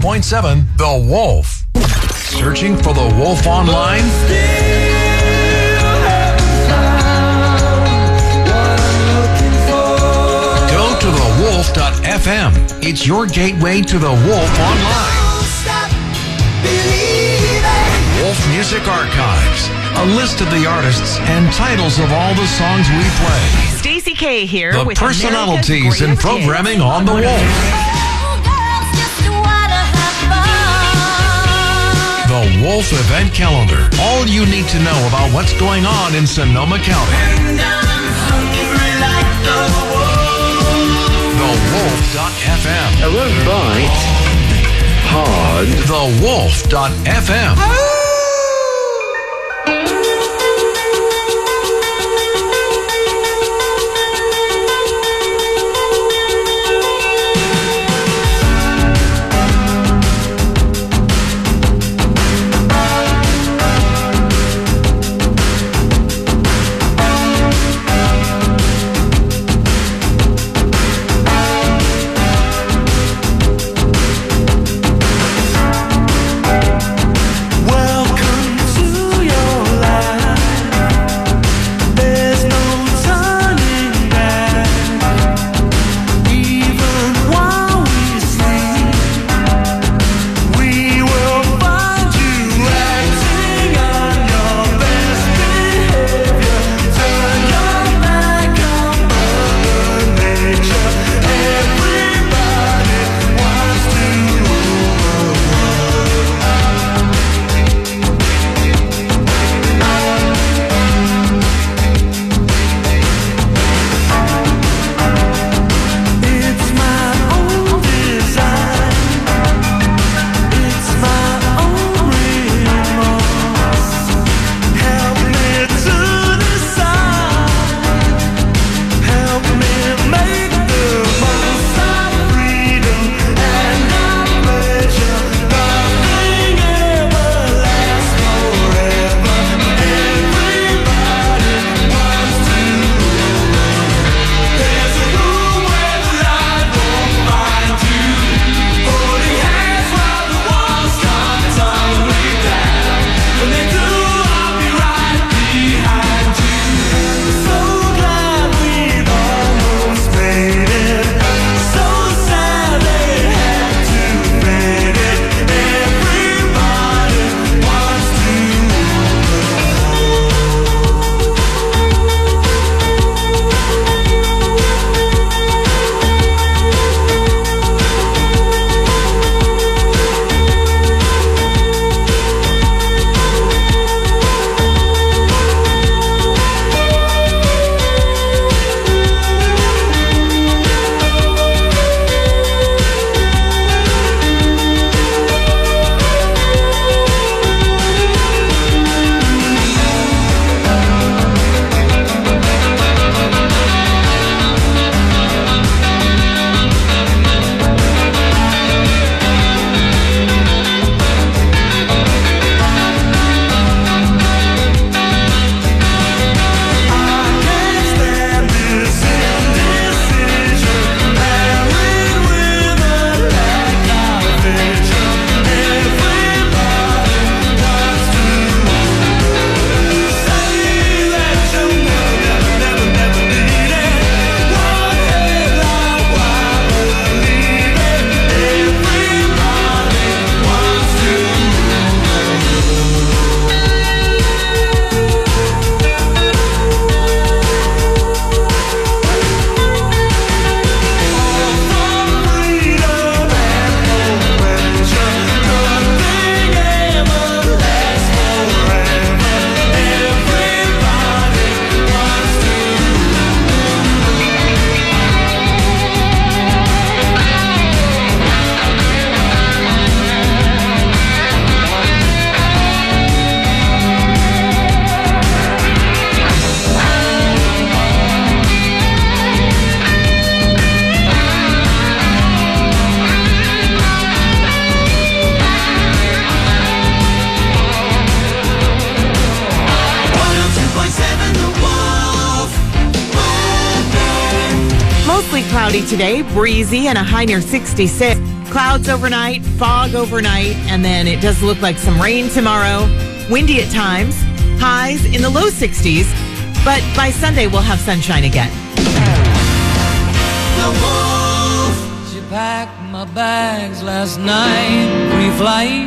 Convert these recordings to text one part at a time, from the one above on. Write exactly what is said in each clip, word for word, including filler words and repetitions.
point seven, The Wolf. Searching for The Wolf online? Go to the wolf dot f m. It's your gateway to The Wolf online. Wolf Music Archives. A list of the artists and titles of all the songs we play. Stacey K here The with personalities and programming on The Wolf. The Wolf Event Calendar. All you need to know about what's going on in Sonoma County. the wolf dot f m. I won't bite hard. the wolf dot f m. Mostly cloudy today, breezy, and a high near sixty-six. Clouds overnight, fog overnight, and then it does look like some rain tomorrow. Windy at times. Highs in the low sixties. But by Sunday, we'll have sunshine again. She packed my bags last night, pre-flight.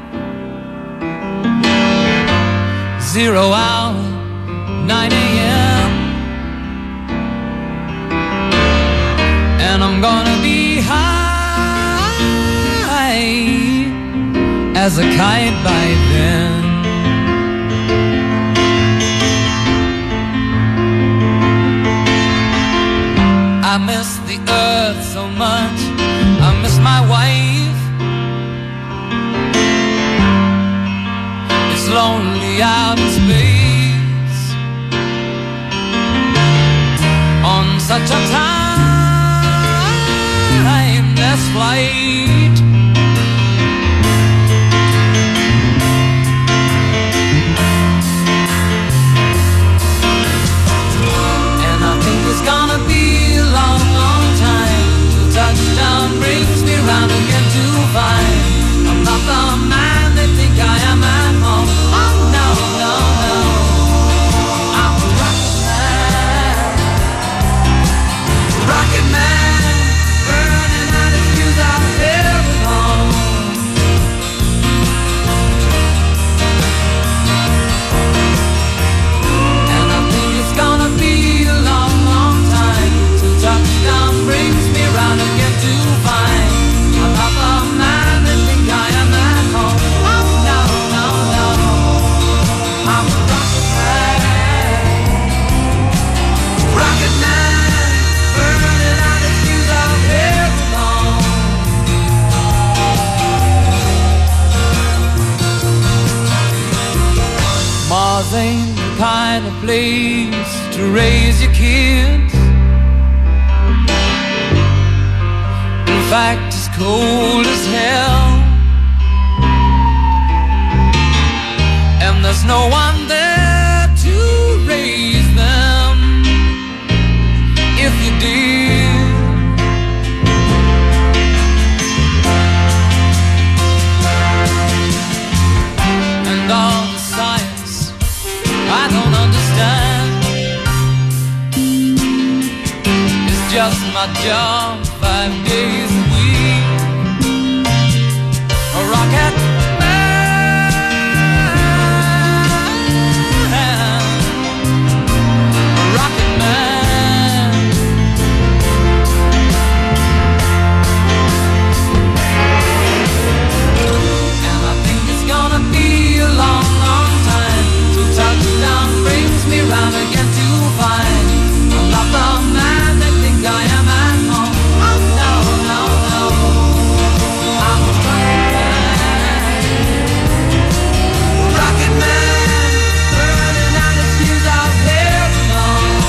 Zero hour, nine a.m. And I'm gonna be high as a kite by then. I miss the earth so much, I miss my wife. It's lonely out in space on such a timeless flight. And I think it's gonna be a long, long time till touchdown brings me round again to find I'm not the man they think I am at home. Oh no, no, no, I'm a rocket man, rocket man, burning out his fuse out there at home. And I think it's gonna be a long, long time till touchdown brings me round again to find I'm not the man they think I am at home. Oh no, no, no, I'm a rocket man, rocket man, burning out his fuse out there alone. Mars ain't the kind of place to raise your kids. In fact, it's cold as hell, and there's no one there to raise them if you did. And all the science I don't understand, it's just my job five days a week. A rocket man, a rocket man. And I think it's gonna be a long, long time till touchdown brings me round again to find I'm not the man they think I am at home. Oh no, no, no, I'm a rocket man, rocket man, burning out his fuse out there alone.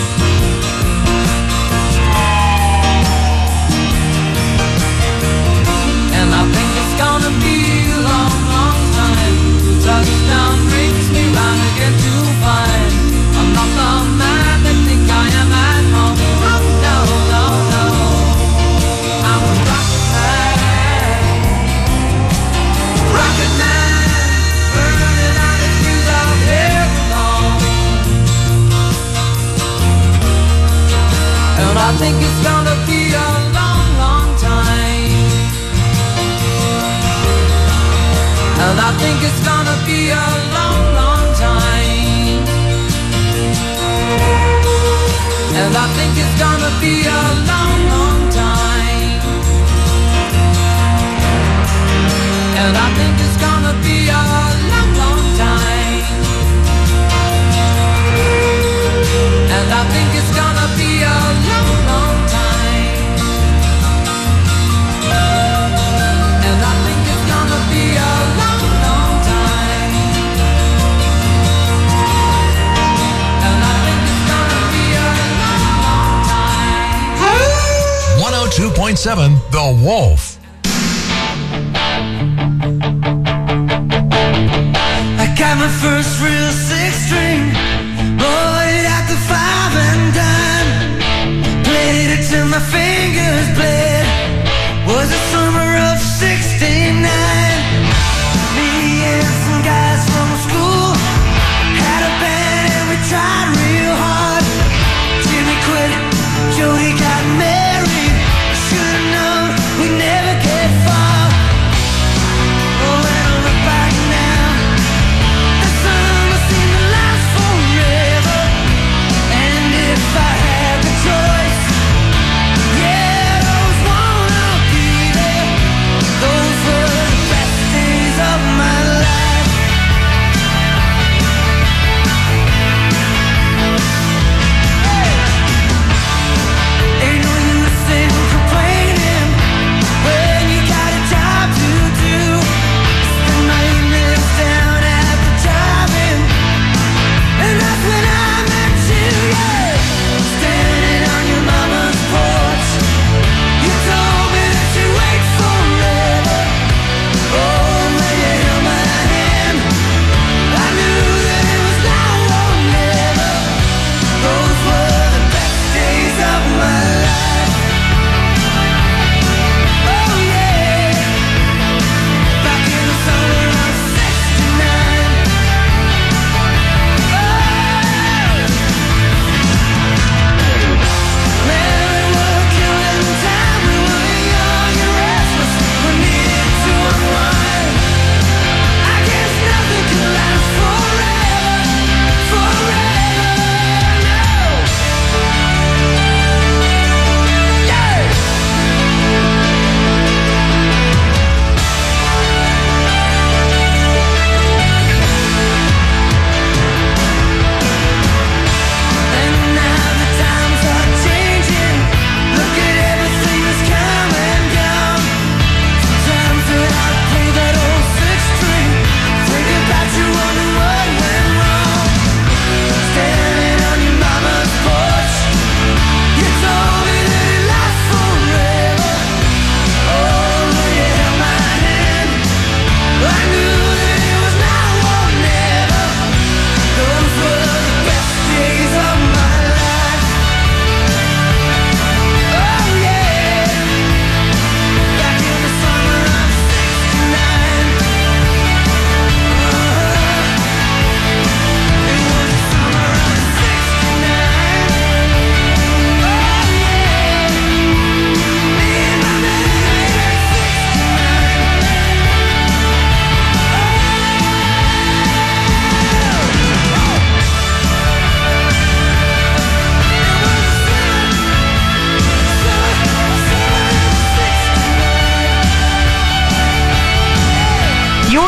And I think it's gonna be a long, long time till touchdown brings me round again to find I'm not the man they think I am at home. Oh no, no, no, I'm a rocket man, rocket man, burning out his fuse out there alone. And I think it's gonna be a long, long time. And I think it's gonna be a long, long time. And I think it's gonna be a long, long time. And I think it's gonna be a long, long time. And I think it's gonna be a long, long time. And I think it's gonna be a long, long time. And I think it's gonna be a long, long time. one oh two point seven The Wolf. I got my first real six string, bought it at the five and dime, played it till my fingers bled. Was the summer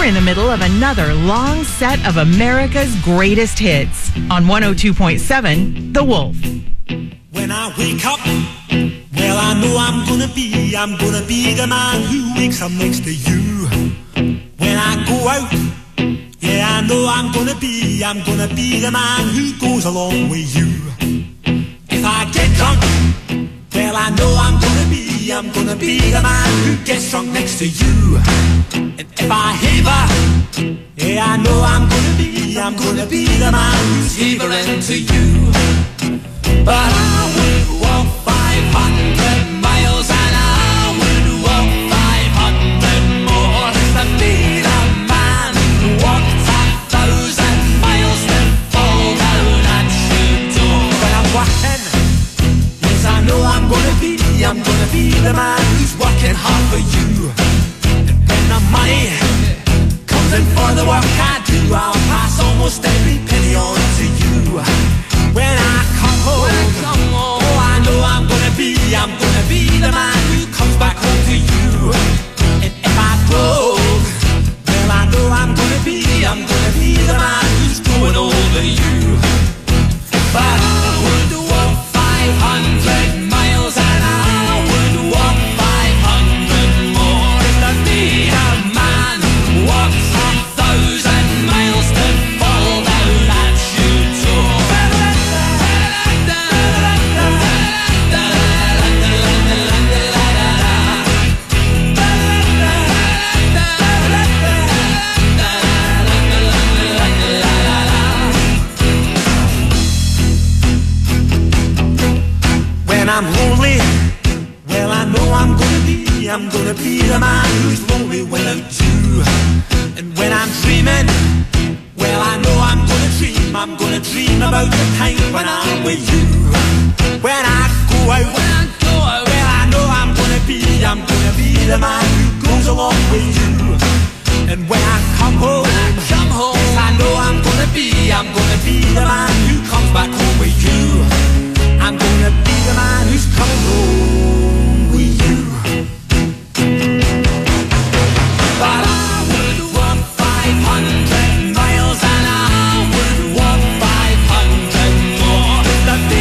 in the middle of another long set of America's greatest hits on one oh two point seven The Wolf. When I wake up, well, I know I'm gonna be, I'm gonna be the man who wakes up next to you. When I go out, yeah, I know I'm gonna be, I'm gonna be the man who goes along with you. If I get drunk, well, I know I'm gonna be, I'm gonna be the man who gets drunk next to you. And if I haver, yeah, I know I'm gonna be, I'm gonna be the man who's havering to you. But I would walk five hundred miles and I would walk five hundred more to be the man who walked a thousand miles to fall down at your door. When I'm walking, yes, I know I'm gonna be, I'm gonna be the man who's working hard for you. And when the money comes in for the work I do, I'll pass almost every penny on to you. When I come home, when I come home, oh, I know I'm gonna be, I'm gonna be the man who comes back home to you. And if I broke, well, I know I'm gonna be, I'm gonna be the man who's growing older than you. But I would walk five hundred miles and I would walk five hundred more to be a man who walks a thousand miles to fall down at your door. When I'm lonely, well, I know I'm gonna be, I'm gonna be the man who's lonely without you. And when I'm dreaming, well, I know I'm gonna dream, I'm gonna dream about the time when I'm with you. When I go out, when I go out, well, I know I'm gonna be, I'm gonna be the man who goes along with you. And when I come home, when I come home, yes, I know I'm gonna be, I'm gonna be the man who comes back home with you. I'm gonna be the man who's coming home with you. But I would walk five hundred miles and I would walk five hundred more to be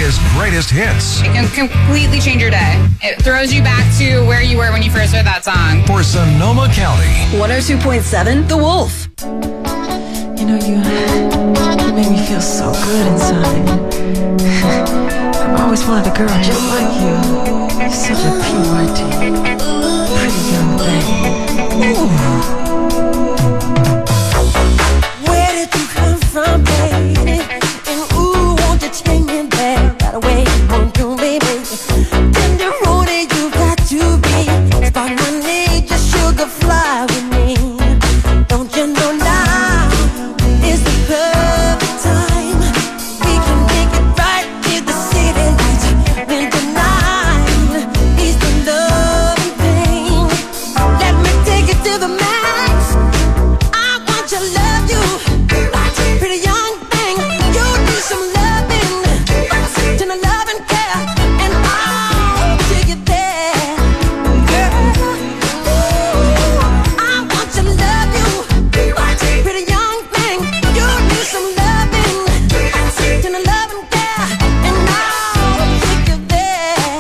America's greatest hits. It can completely change your day. It throws you back to where you were when you first heard that song. For Sonoma County. one oh two point seven The Wolf. You know, you, you make me feel so good inside. I've always wanted a girl just like you. You're such a P Y T, pretty young thing. Ooh. Where did you come from, baby? And ooh, won't you take me there right away? Won't you, baby? Tender roadie, you got to be. Spark my need, just sugar fly with me. Don't you know now is the perfect time? We can make it right with the city lights. When the night is the loving thing. Let me take it to the max. I want to love you. Pretty young thing, you need some loving. To the love and care, and I'll take it there. Girl, ooh, I want to love you. Pretty young thing, you need some loving. To the love and care, and I'll take you there.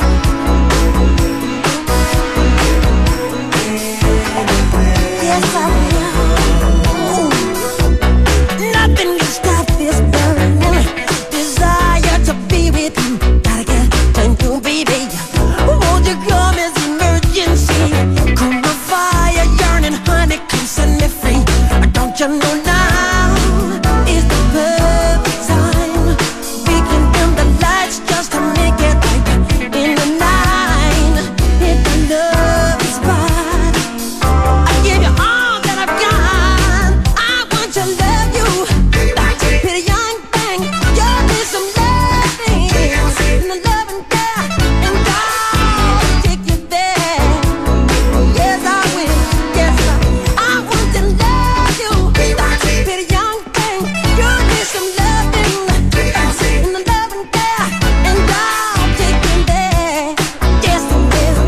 Yes, I will. Nothing can stop this burning desire to be with you. Gotta get to you, baby. Won't you come as emergency? Cool my fire, yearning, honey, come set me free. Don't you know now is the perfect time? We can dim the lights just to make it right in the night. Hit the love spot. I give you all that I've got. I want to love you. Pretty young thing, you need some loving. And the love and care, and I'll take you there. Yes, I will. Yes, I, I want to love you. Pretty young thing, you need some loving. And the love and care, and I'll take you there. Yes, I will.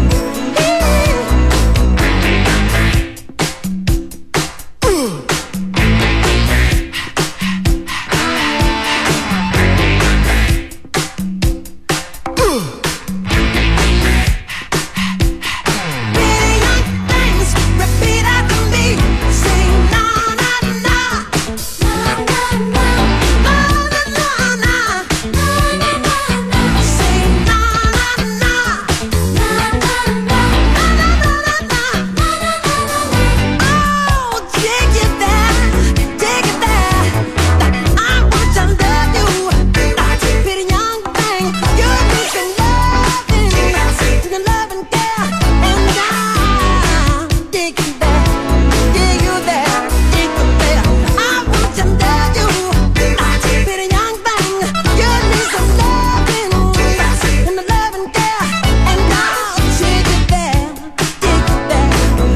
Pretty young things, repeat after me. Say na na na, na na na, na na na na, na na na. Say na na na, na na na, na na na, na na na. Oh, take it there, take it there. I want to love you. Pretty young thing, you need some loving. To love and care, and I'll take you there, take you there, take you there. I want to love you. Pretty young thing, you need some loving. And the love and care, and I'll take you there, take you there.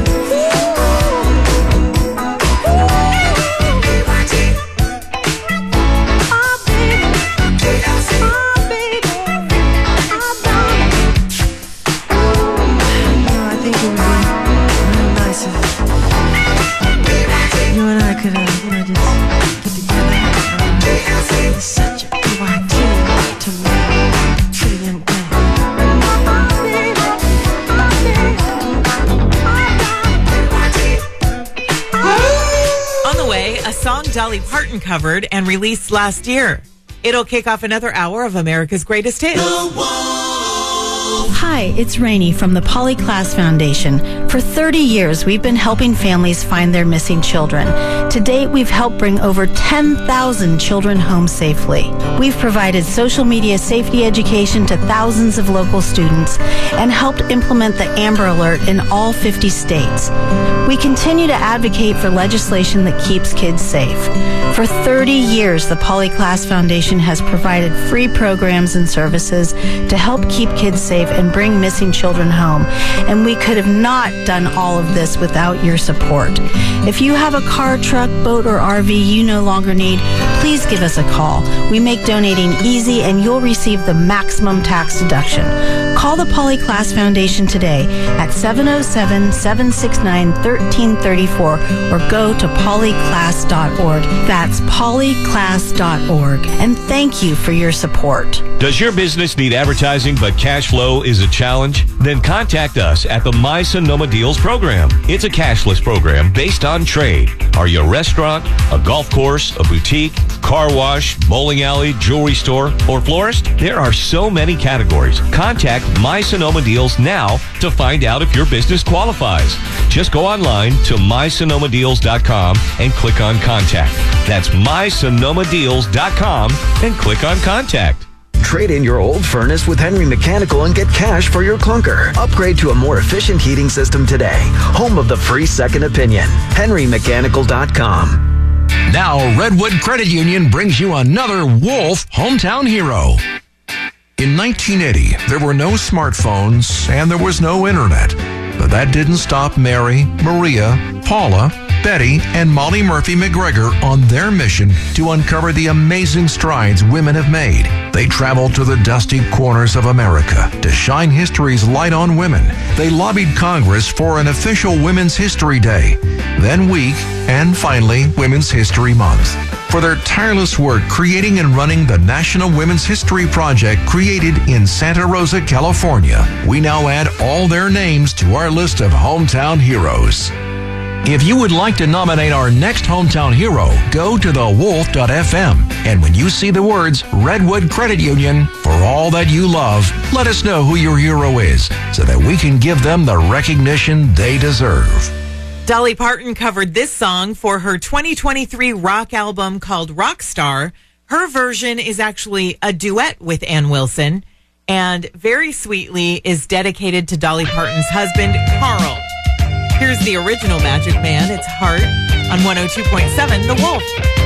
Oh, baby, oh, baby, oh, darling. You know, I think it would be real nice if you and I could, uh, you know, just get together. Uh, it's such a P Y T to me. Pretty young thing. On the way, a song Dolly Parton covered and released last year. It'll kick off another hour of America's greatest hits. Hi, it's Rainey from the Polly Klaas Foundation. For thirty years, we've been helping families find their missing children. To date, we've helped bring over ten thousand children home safely. We've provided social media safety education to thousands of local students and helped implement the Amber Alert in all fifty states. We continue to advocate for legislation that keeps kids safe. For thirty years, the Polly Klaas Foundation has provided free programs and services to help keep kids safe and bring missing children home. And we could have not done all of this without your support. If you have a car, truck, boat, or R V you no longer need, please give us a call. We make donating easy and you'll receive the maximum tax deduction. Call the Polly Class Foundation today at seven oh seven, seven six nine, one three three four or go to poly class dot org. That's poly class dot org. And thank you for your support. Does your business need advertising but cash flow is a challenge? Then contact us at the My Sonoma Deals program. It's a cashless program based on trade. Are you a restaurant, a golf course, a boutique, car wash, bowling alley, jewelry store, or florist? There are so many categories. Contact My Sonoma Deals now to find out if your business qualifies. Just go online to my sonoma deals dot com and click on Contact. That's my sonoma deals dot com and click on Contact. Trade in your old furnace with Henry Mechanical and get cash for your clunker. Upgrade to a more efficient heating system today. Home of the free second opinion. henry mechanical dot com. Now, Redwood Credit Union brings you another Wolf Hometown Hero. In nineteen eighty, there were no smartphones and there was no internet. But that didn't stop Mary, Maria, Paula, Betty, and Molly Murphy McGregor on their mission to uncover the amazing strides women have made. They traveled to the dusty corners of America to shine history's light on women. They lobbied Congress for an official Women's History Day, then week, and finally Women's History Month. For their tireless work creating and running the National Women's History Project created in Santa Rosa, California, we now add all their names to our list of hometown heroes. If you would like to nominate our next hometown hero, go to the wolf dot f m, and when you see the words Redwood Credit Union, for all that you love, let us know who your hero is so that we can give them the recognition they deserve. Dolly Parton covered this song for her twenty twenty-three rock album called Rockstar. Her version is actually a duet with Ann Wilson, and very sweetly is dedicated to Dolly Parton's husband, Carl. Here's the original Magic Man. It's Heart on one oh two point seven The Wolf.